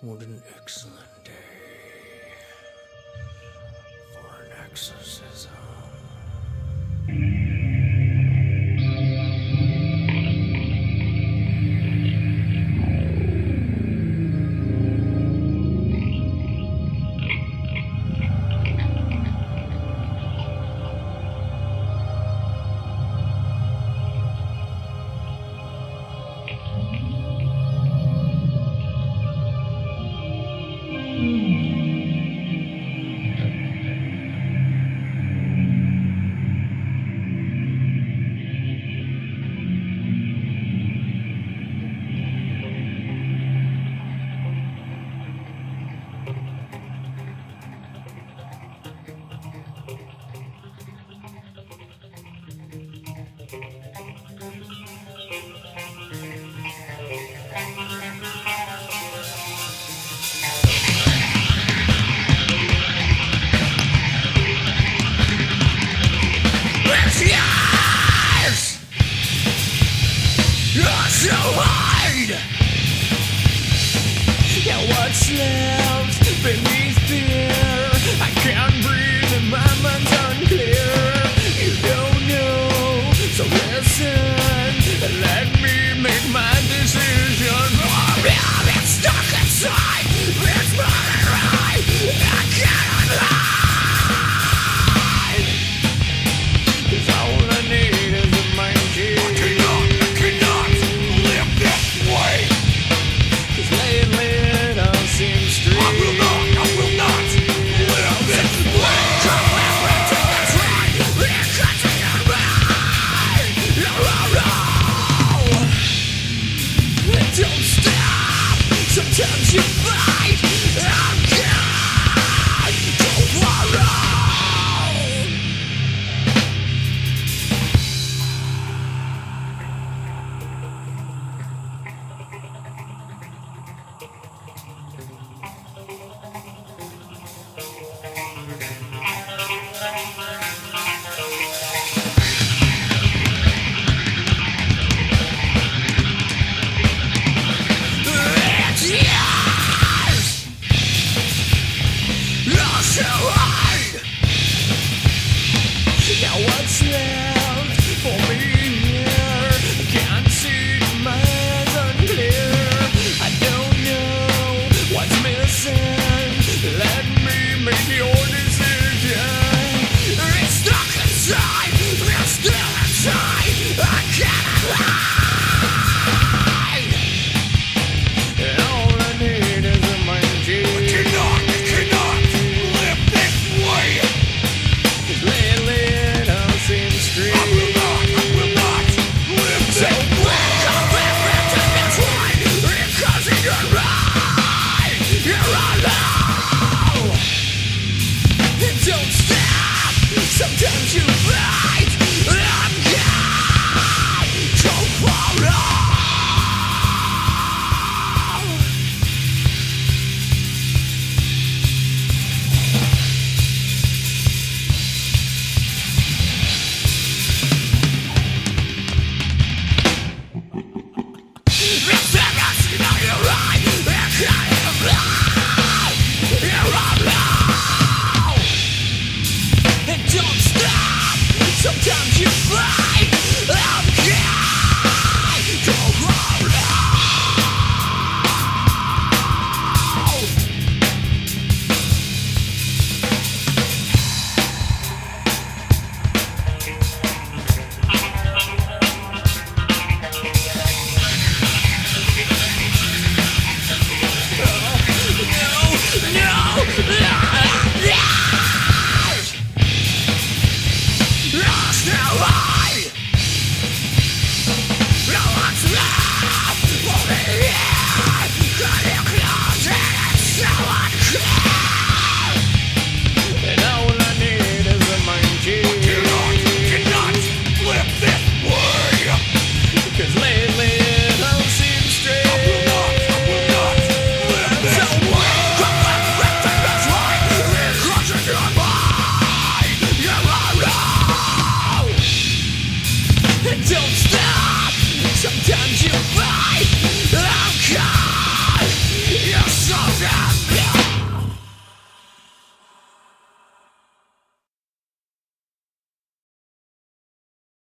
What an excellent day for an exorcism. So hard. Yeah, what's left beneath fear? I can't breathe and my mind's unclear. You don't know, so listen and let me make my decision. It's stuck inside. It's running right. I cannot hide. 'Cause all I need is a mind key. Don't stop. Sometimes you fight. I'm gone tomorrow. So hard. Now what's left for me here? I can't see, my eyes unclear. I don't know what's missing. Let me make your decision. It's stuck inside. It's still inside. I cannot hide. And all I need is a mind key. Don't stop. Sometimes you fight. I'm gone tomorrow. Don't stop. Sometimes you fight.